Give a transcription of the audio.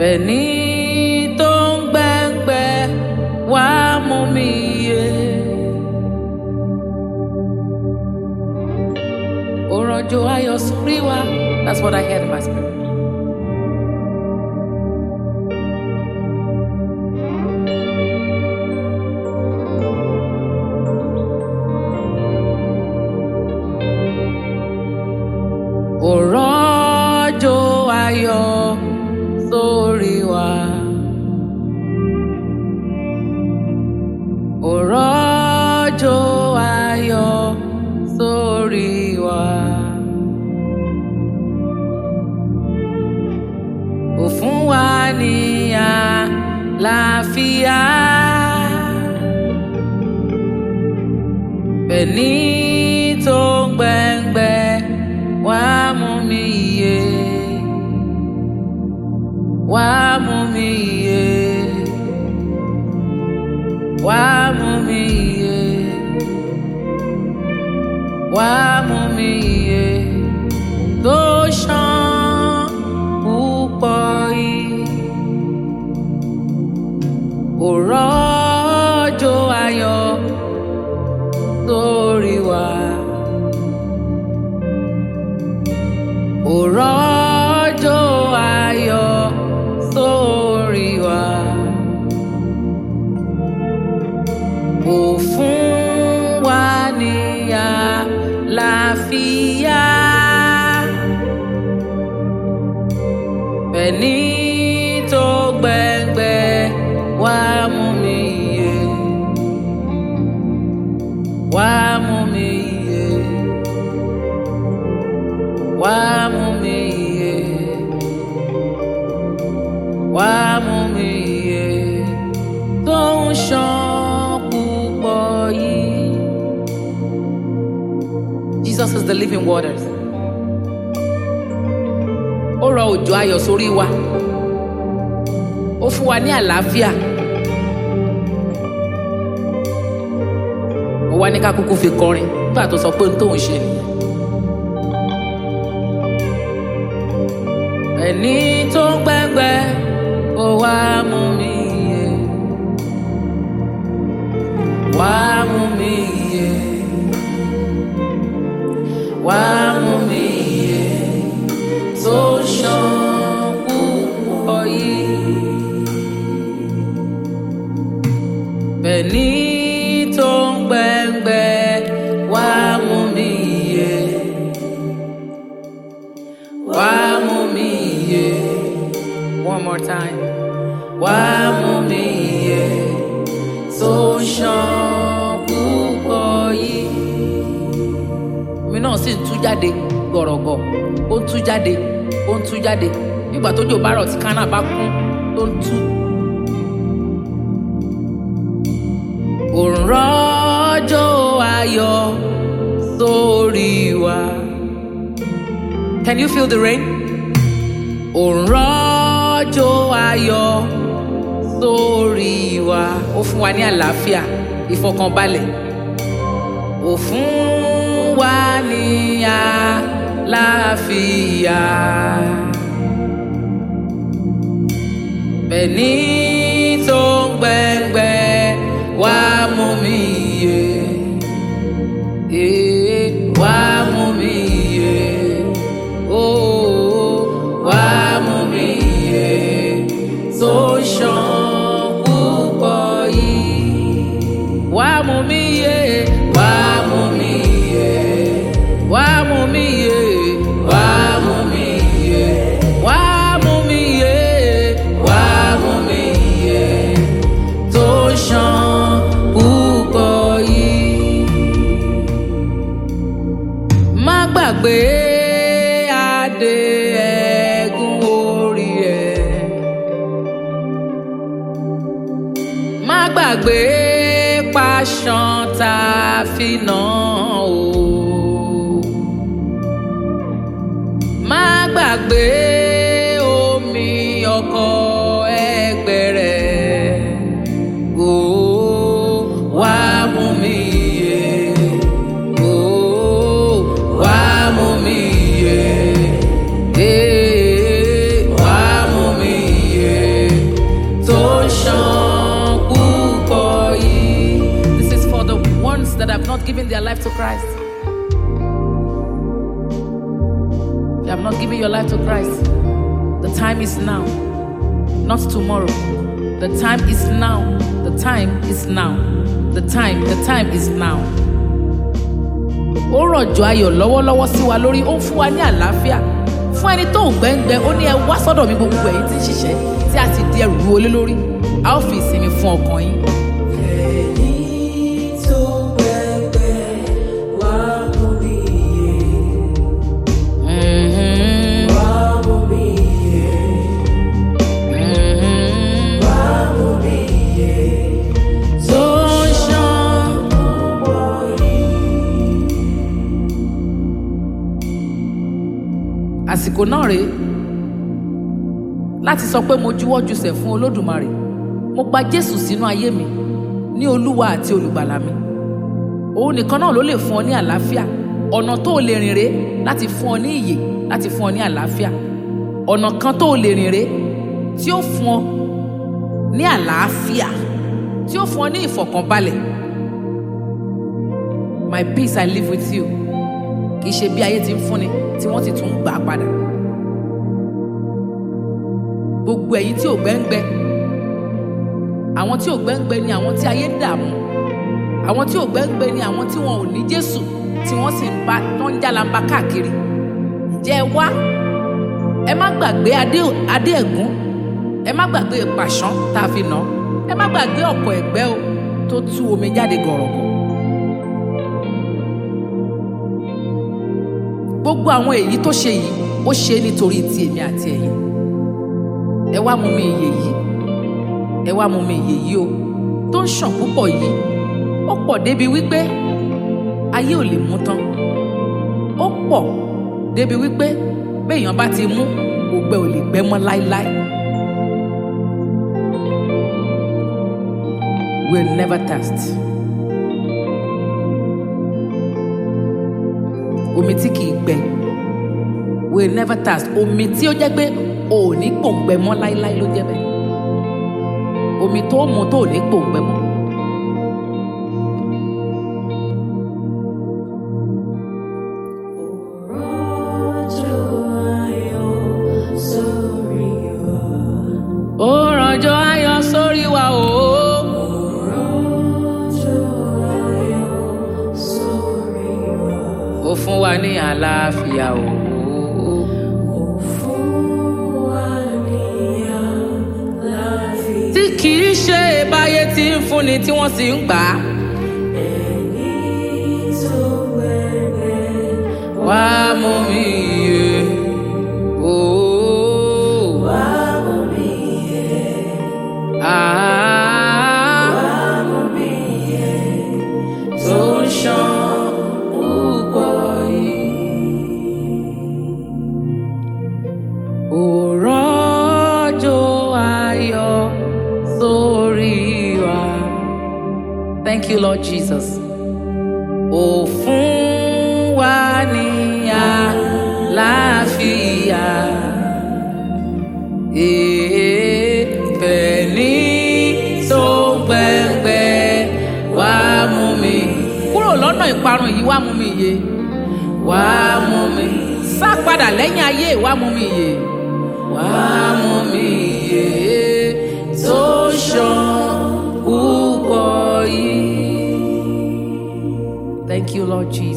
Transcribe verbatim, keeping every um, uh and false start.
Bẹ́ẹ̀ni tó ń gbẹ́ngbẹ́ wá mú mi yé. Ó rọ̀jò ayọ̀ sórí wa. That's what I heard in my spirit. Ó rọ̀jò ayọ̀ sórí wa. Ó rọ̀jò ayọ̀ sórí wa. Ó fún wa ní àlàáfíà. Bẹ́ẹ̀ni tó ń gbẹ́ngbẹ́ wá mú mi yé. Wá mú mi yé. Wá mú mi yé. Wá mú mi yé. Tó ṣàn púpọ̀ yìí. Ó rọ̀jò ayọ̀ sórí wa. Ó rọ̀jò ayọ̀ sórí wa. Ó fún wa ní àlàáfíà. Bẹ́ẹ̀ni tó gbẹ́ngbẹ́ wá mú mi yé. Wá mú mi yé. Wá mú mi yé. Wá mú mi yé. Tó ń ṣàn púpọ̀ yìí. Jesus is the living waters. Ó rọ̀ òjò ayọ̀ sórí wa. Ó fún wa ní àlàáfíà. Ó wá ní ká kúkú fi kọrin nígbà tó sọ pé ohun tó ń ṣe nìyẹn. Ẹni tó ń gbẹ́ngbẹ́ ó wá mú mi yé. Wá mú mi yé. Wá mú mi yé. Tó ṣàn púpọ̀ yìí. Bẹ́ẹ̀ni tó ń gbẹ́ngbẹ́ wá mú mi yé. Wá mú mi yé. One more time. Wá mú mi yé. Tó ṣàn púpọ̀ yìí. Omi náà sì ń tú jáde gọ̀rọ̀gọ̀. Ó ń tú jáde. Ó ń tú jáde. Nígbà tójò bá rọ̀ tí kánà bá kún tó ń tú. Ó ń rọ̀jò ayọ̀ sórí wa. Can you feel the rain? Ó ń rọ̀jò ayọ̀ sórí wa. Ó fún wa ní àlàáfíà, ìfọ̀kànbalẹ̀. Ó fún wa ní àlàáfíà. Bẹ́ẹ̀ni tó ń gbẹ́ngbẹ́ wá mú mi yé. Eh, wá mú mi yé. Oh, wá mú mi yé. Tó ṣàn púpọ̀ yìí. Wá mú mi yé. Wá mú mi yé. Wá mú mi yé. Wá mú mi yé. Wá mú mi yé. Wá mú mi yé. Tó ṣàn púpọ̀ yìí. Má gbàgbé adé ẹ̀gún orí ẹ̀. Má gbàgbé pàṣán tá a fi nà ó. Má gbàgbé omi ọkọ̀ ẹgbẹ́ rẹ̀. Oh, wá mú mi yé. Oh, wá mú mi yé. Eh, wá mú mi yé. not given their life to Christ. You have not given your life to Christ. The time is now, not tomorrow. The time is now. The time is now. The time, the time is now. Ó rọ̀jò ayọ̀ lọ́wọ́lọ́wọ́ sí wa lórí, ó ń fún wa ní àlàáfíà. Fún ẹni tó ń gbẹ́ngbẹ́, ó ní ẹ wá sọ́dọ̀ mi gbogbo ẹ̀yin tí ń ṣiṣẹ́ tí a ti di ẹrù ru olé lórí. A ó fi ìsinmi fún ọkàn yín. Àsìkò náà rèé láti sọ pé mo juwọ́ jùsẹ̀ fún Olódùmarè. Mo gba Jésù sínú ayé mi ní Olúwa àti Olùgbàlà mi. Òun nìkan náà ló lè fún ọ ní àlàáfíà. Ọ̀nà tó lè rìn rèé láti fún ọ ní ìyè, láti fún ọ ní àlàáfíà. Ọ̀nà kan tó lè rìn rèé tí ó fún ọ ní àlàáfíà, tí ó fún ọ ní ìfọ̀kànbalẹ̀. My peace I live with you. Kì í ṣe bí ayé ti ń fúnni tí wọ́n ti tún ń gbà padà. Gbogbo ẹ̀yin tí ò gbẹ́ngbẹ́, àwọn tí ò gbẹ́ngbẹ́ ni àwọn tí ayé ń dààmú. Àwọn tí ò gbẹ́ngbẹ́ ni àwọn tí wọn ò ní Jésù, tí wọ́n sì ń bá tó ń jálamba káàkiri. Ǹjẹ́ ẹ wá? Ẹ má gbàgbé adé adé ẹ̀gún. Ẹ má gbàgbé pàṣán tá a fi nà. Ẹ má gbàgbé ọ̀pọ̀ ẹ̀gbẹ́ o tó tú omi jáde gọ̀rọ̀gọ̀. Gbogbo àwọn èyí tó ṣe yìí, ó ṣe nítorí ti èmi àti ẹ̀yin. Ẹ wá mú mi ìyè yìí. Ẹ wá mú mi ìyè yìí o. Tó ń ṣàn púpọ̀ yìí. Ó pọ̀ débi wípé ayé ò lè mú tán. Ó pọ̀ débi wípé béèyàn bá ti mú, ògbẹ ò lè gbẹ mọ́ láíláí. We'll never thirst. Omi tí kìí gbẹ. We'll never thirst. Omi tí ó jẹ́ pé o ò ní pòǹgbẹ mọ́ láíláí ló jẹ́ bẹ́ẹ̀. Omi tó mu tó ò ní pòǹgbẹ mọ́. Ó rọ̀jò ayọ̀ sórí wa o. Ó fún wa ní àlàáfíà o. Tí kìí ṣe báyé tí ń fúnni tí wọ́n sì ń gbà á. Wá mú mi yè o. Wá mú mi yè. Wá mú mi yè. Tó ń ṣàn púpọ̀ yìí. Ó rọ̀jò ayọ̀ sórí wa. Thank you, Lord Jesus. Ó fún wa ní àlàáfíà. Èèfẹ̀ tó ń gbẹ̀ngbẹ̀ wá mú mi. Kúrò lọ́nà ìparun yìí, wá mú mi yè. Wá mú mi. Sá padà lẹ́yìn ayé, wá mú mi yè. Wá mú mi yè. Tó ṣàn púpọ̀ yìí. Thank you, Lord Jesus.